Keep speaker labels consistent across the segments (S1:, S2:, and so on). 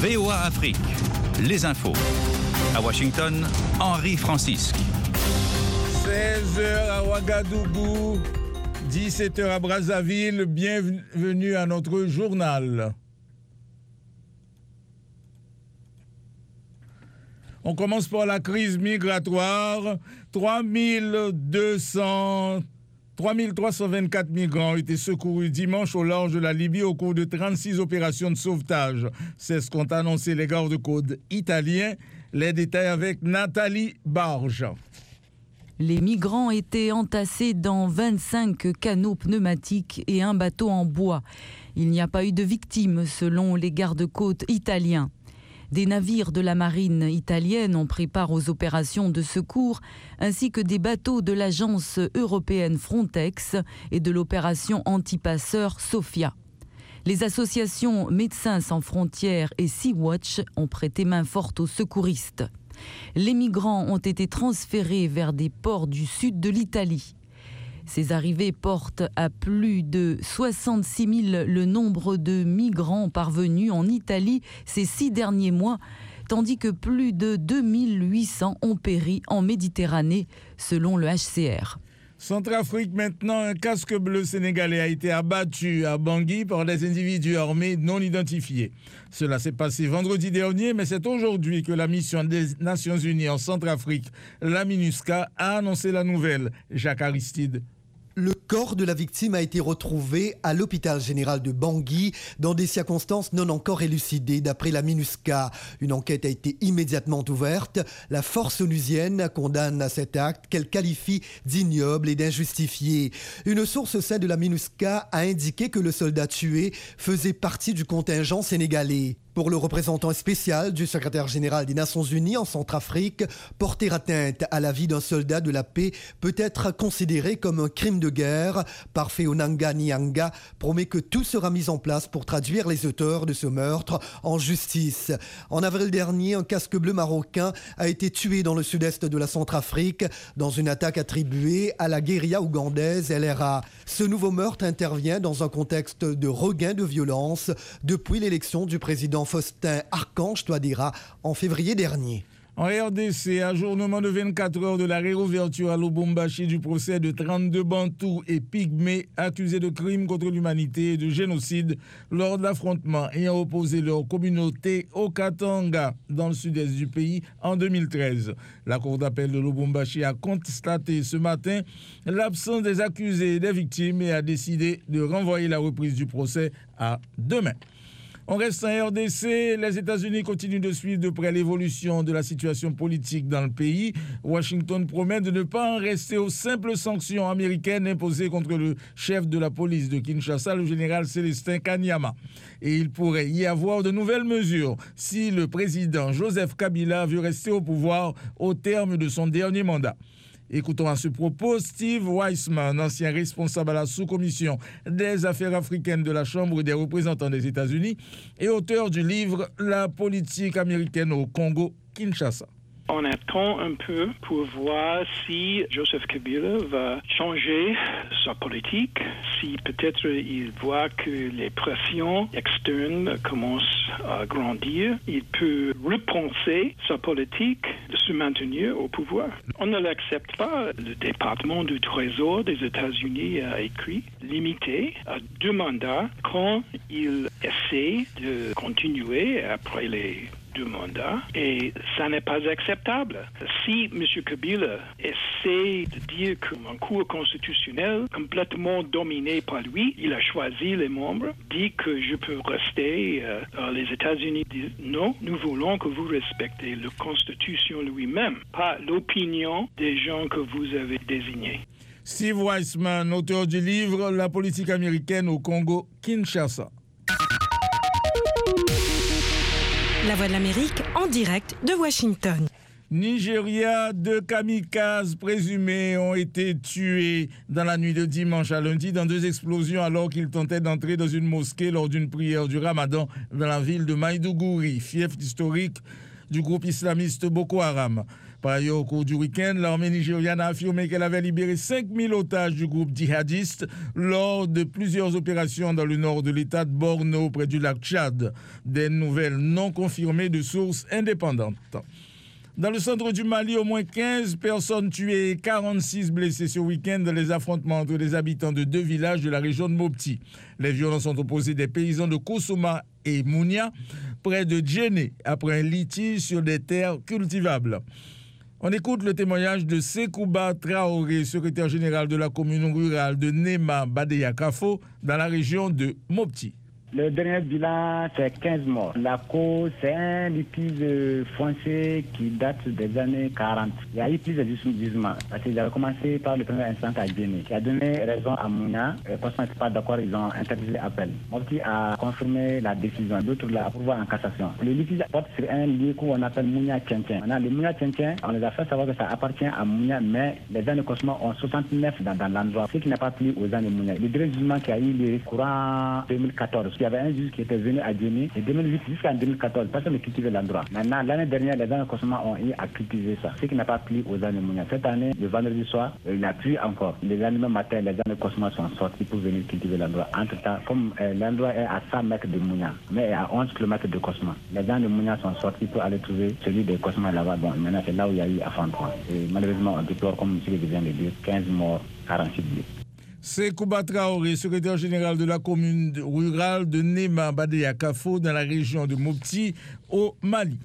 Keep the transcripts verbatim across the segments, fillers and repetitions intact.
S1: V O A Afrique, les infos. À Washington, Henri Francisque.
S2: seize heures à Ouagadougou, dix-sept heures à Brazzaville. Bienvenue à notre journal. On commence par la crise migratoire. trois mille trois cent vingt-quatre migrants ont été secourus dimanche au large de la Libye au cours de trente-six opérations de sauvetage. C'est ce qu'ont annoncé les gardes-côtes italiens. Les détails avec Nathalie Barge.
S3: Les migrants étaient entassés dans vingt-cinq canots pneumatiques et un bateau en bois. Il n'y a pas eu de victimes selon les gardes-côtes italiens. Des navires de la marine italienne ont pris part aux opérations de secours, ainsi que des bateaux de l'agence européenne Frontex et de l'opération anti-passeurs Sophia. Les associations Médecins sans frontières et Sea-Watch ont prêté main forte aux secouristes. Les migrants ont été transférés vers des ports du sud de l'Italie. Ces arrivées portent à plus de soixante-six mille le nombre de migrants parvenus en Italie ces six derniers mois, tandis que plus de deux mille huit cents ont péri en Méditerranée, selon le H C R.
S2: Centrafrique maintenant, un casque bleu sénégalais a été abattu à Bangui par des individus armés non identifiés. Cela s'est passé vendredi dernier, mais c'est aujourd'hui que la mission des Nations Unies en Centrafrique, la MINUSCA, a annoncé la nouvelle. Jacques Aristide.
S4: Le corps de la victime a été retrouvé à l'hôpital général de Bangui dans des circonstances non encore élucidées d'après la MINUSCA. Une enquête a été immédiatement ouverte. La force onusienne condamne cet acte qu'elle qualifie d'ignoble et d'injustifié. Une source au sein de la MINUSCA a indiqué que le soldat tué faisait partie du contingent sénégalais. Pour le représentant spécial du secrétaire général des Nations Unies en Centrafrique, porter atteinte à la vie d'un soldat de la paix peut être considéré comme un crime de guerre. Parfait Onanga Nyanga promet que tout sera mis en place pour traduire les auteurs de ce meurtre en justice. En avril dernier, un casque bleu marocain a été tué dans le sud-est de la Centrafrique dans une attaque attribuée à la guérilla ougandaise L R A. Ce nouveau meurtre intervient dans un contexte de regain de violence depuis l'élection du président Faustin Archange Touadéra en février dernier.
S2: En R D C, ajournement de vingt-quatre heures de la réouverture à Lubumbashi du procès de trente-deux Bantous et Pygmées accusés de crimes contre l'humanité et de génocide lors de l'affrontement ayant opposé leur communauté au Katanga dans le sud-est du pays en deux mille treize. La cour d'appel de Lubumbashi a constaté ce matin l'absence des accusés et des victimes et a décidé de renvoyer la reprise du procès à demain. On reste en R D C, les États-Unis continuent de suivre de près l'évolution de la situation politique dans le pays. Washington promet de ne pas en rester aux simples sanctions américaines imposées contre le chef de la police de Kinshasa, le général Célestin Kanyama. Et il pourrait y avoir de nouvelles mesures si le président Joseph Kabila veut rester au pouvoir au terme de son dernier mandat. Écoutons à ce propos Steve Weissman, ancien responsable à la sous-commission des affaires africaines de la Chambre des représentants des États-Unis et auteur du livre « La politique américaine au Congo, Kinshasa ».
S5: On attend un peu pour voir si Joseph Kabila va changer sa politique, si peut-être il voit que les pressions externes commencent à grandir, il peut repenser sa politique de se maintenir au pouvoir. On ne l'accepte pas. Le département du Trésor des États-Unis a écrit limité à deux mandats quand il essaie de continuer après les deux mandats, et ça n'est pas acceptable. Si M. Kabila essaie de dire qu'un cour constitutionnel complètement dominé par lui, il a choisi les membres, dit que je peux rester, euh, les États-Unis disent non, nous voulons que vous respectez la Constitution lui-même, pas l'opinion des gens que vous avez désignés.
S2: Steve Weissman, auteur du livre « La politique américaine au Congo, Kinshasa ».
S6: La Voix de l'Amérique en direct de Washington.
S2: Nigeria, deux kamikazes présumés ont été tués dans la nuit de dimanche à lundi dans deux explosions alors qu'ils tentaient d'entrer dans une mosquée lors d'une prière du Ramadan dans la ville de Maïdougouri, fief historique du groupe islamiste Boko Haram. Par ailleurs, au cours du week-end, l'armée nigériane a affirmé qu'elle avait libéré cinq mille otages du groupe djihadiste lors de plusieurs opérations dans le nord de l'état de Borno, près du lac Tchad. Des nouvelles non confirmées de sources indépendantes. Dans le centre du Mali, au moins quinze personnes tuées et quarante-six blessées ce week-end dans les affrontements entre les habitants de deux villages de la région de Mopti. Les violences sont opposées des paysans de Kosoma et Mounia, près de Djéné, après un litige sur des terres cultivables. On écoute le témoignage de Sekouba Traoré, secrétaire général de la commune rurale de Nema Badeya Kafo, dans la région de Mopti.
S7: Le dernier bilan, c'est quinze morts. La cause, c'est un litige foncier qui date des années quarante. Il y a eu plusieurs gisements. Parce qu'ils avaient commencé par le premier instant à Djéné, qui a donné raison à Mounia. Quand ils n'étaient pas d'accord, ils ont interdit l'appel. Mopti a confirmé la décision. D'autres l'ont approuvé en cassation. Le litige porte sur un lieu qu'on appelle Mounia Tchentchen. Maintenant, les Mounia Tchentchen, on les a fait savoir que ça appartient à Mounia, mais les années Cosmo ont soixante-neuf dans, dans l'endroit, ce qui n'est pas plu aux années Mounia. Le dernier jugement qui a eu lieu courant deux mille quatorze. Il y avait un juge qui était venu à Djéné de deux mille huit jusqu'en deux mille quatorze. Personne ne cultivait l'endroit. Maintenant, l'année dernière, les années Cosmo ont eu à cultiver ça, ce qui n'a pas plu aux années Mounia. Cette année, le vendredi soir, il a plu encore. Les lendemain matin, les années Cosmo sont sortis pour venir cultiver l'endroit. Entre temps, comme euh, l'endroit est à cent mètres de Mounia, mais à onze kilomètres de Cosmo, les gens de Mounia sont sortis pour aller trouver celui de Cosmo là-bas. Bon, maintenant, c'est là où il y a eu affrontement. Et malheureusement, on déplore, comme M. vient de dire, quinze morts, quarante-six blessés.
S2: Sekouba Traoré, secrétaire général de la commune rurale de Nema Badeya Kafo, dans la région de Mopti, au Mali.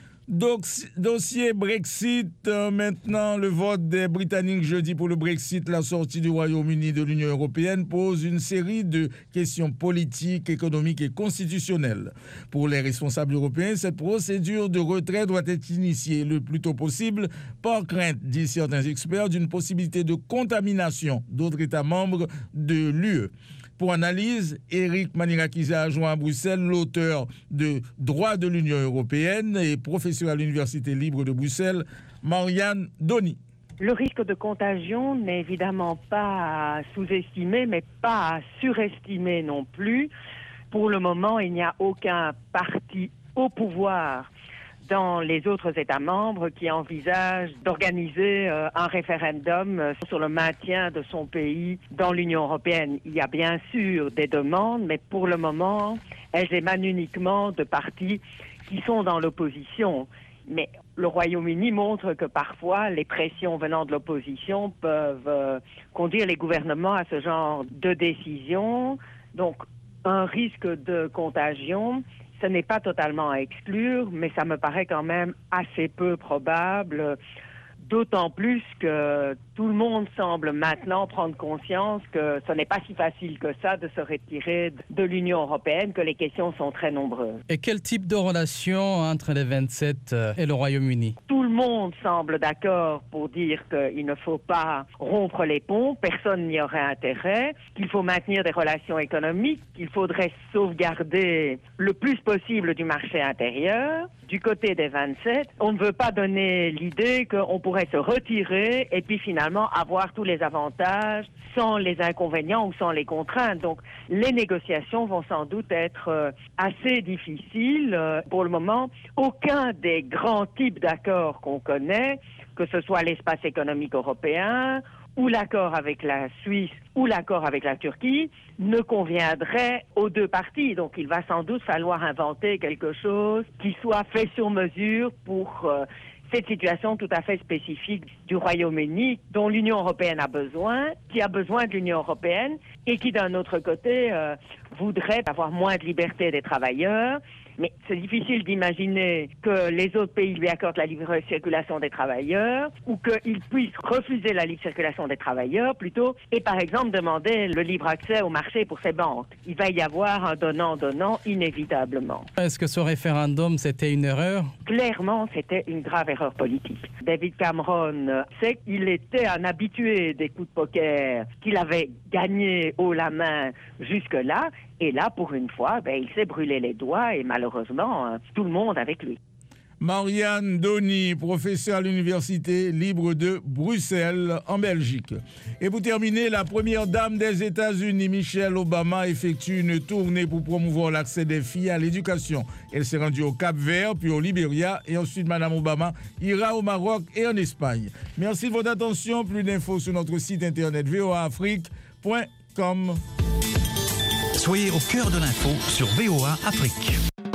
S2: Dossier Brexit, euh, maintenant le vote des Britanniques jeudi pour le Brexit, la sortie du Royaume-Uni de l'Union européenne pose une série de questions politiques, économiques et constitutionnelles. Pour les responsables européens, cette procédure de retrait doit être initiée le plus tôt possible par crainte, disent certains experts, d'une possibilité de contamination d'autres États membres de l'U E. Pour analyse, Éric Manirakiza a joint à Bruxelles l'auteur de Droit de l'Union européenne et professeur à l'Université libre de Bruxelles, Marianne Doni.
S8: Le risque de contagion n'est évidemment pas à sous-estimer, mais pas à surestimer non plus. Pour le moment, il n'y a aucun parti au pouvoir dans les autres États membres qui envisagent d'organiser euh, un référendum euh, sur le maintien de son pays dans l'Union européenne. Il y a bien sûr des demandes, mais pour le moment, elles émanent uniquement de partis qui sont dans l'opposition. Mais le Royaume-Uni montre que parfois les pressions venant de l'opposition peuvent euh, conduire les gouvernements à ce genre de décision. Donc, un risque de contagion, ce n'est pas totalement à exclure, mais ça me paraît quand même assez peu probable, d'autant plus que tout le monde semble maintenant prendre conscience que ce n'est pas si facile que ça de se retirer de l'Union européenne, que les questions sont très nombreuses.
S9: Et quel type de relation entre les vingt-sept et le Royaume-Uni ?
S8: Tout le monde semble d'accord pour dire qu'il ne faut pas rompre les ponts, personne n'y aurait intérêt, qu'il faut maintenir des relations économiques, qu'il faudrait sauvegarder le plus possible du marché intérieur. Du côté des vingt-sept, on ne veut pas donner l'idée qu'on pourrait se retirer et puis finalement avoir tous les avantages sans les inconvénients ou sans les contraintes. Donc les négociations vont sans doute être euh, assez difficiles. Euh, pour le moment, aucun des grands types d'accords qu'on connaît, que ce soit l'espace économique européen ou l'accord avec la Suisse ou l'accord avec la Turquie, ne conviendrait aux deux parties. Donc il va sans doute falloir inventer quelque chose qui soit fait sur mesure pour euh, cette situation tout à fait spécifique du Royaume-Uni, dont l'Union européenne a besoin, qui a besoin de l'Union européenne et qui d'un autre côté euh, voudrait avoir moins de liberté des travailleurs. Mais c'est difficile d'imaginer que les autres pays lui accordent la libre circulation des travailleurs ou qu'ils puissent refuser la libre circulation des travailleurs plutôt et par exemple demander le libre accès au marché pour ces banques. Il va y avoir un donnant-donnant inévitablement.
S9: Est-ce que ce référendum, c'était une erreur ?
S8: Clairement, c'était une grave erreur politique. David Cameron sait qu'il était un habitué des coups de poker qu'il avait gagné haut la main jusque-là. Et là, pour une fois, ben, il s'est brûlé les doigts et malheureusement, tout le monde avec lui.
S2: Marianne Donny, professeure à l'Université libre de Bruxelles, en Belgique. Et pour terminer, la première dame des États-Unis, Michelle Obama, effectue une tournée pour promouvoir l'accès des filles à l'éducation. Elle s'est rendue au Cap-Vert, puis au Libéria, et ensuite Madame Obama ira au Maroc et en Espagne. Merci de votre attention. Plus d'infos sur notre site internet v o a afrique point com.
S1: Soyez au cœur de l'info sur V O A Afrique.